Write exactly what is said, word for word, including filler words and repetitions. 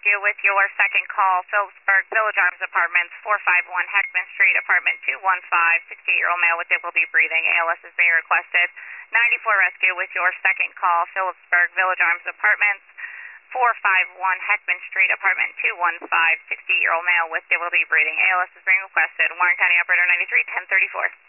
Rescue with your second call, Phillipsburg Village Arms Apartments, four five one Heckman Street, apartment two one five, sixty-eight-year-old male with difficulty breathing, A L S is being requested. ninety-four Rescue with your second call, Phillipsburg Village Arms Apartments, four five one Heckman Street, apartment two one five, sixty-eight-year-old male with difficulty breathing, A L S is being requested. Warren County Operator ninety-three, ten thirty-four.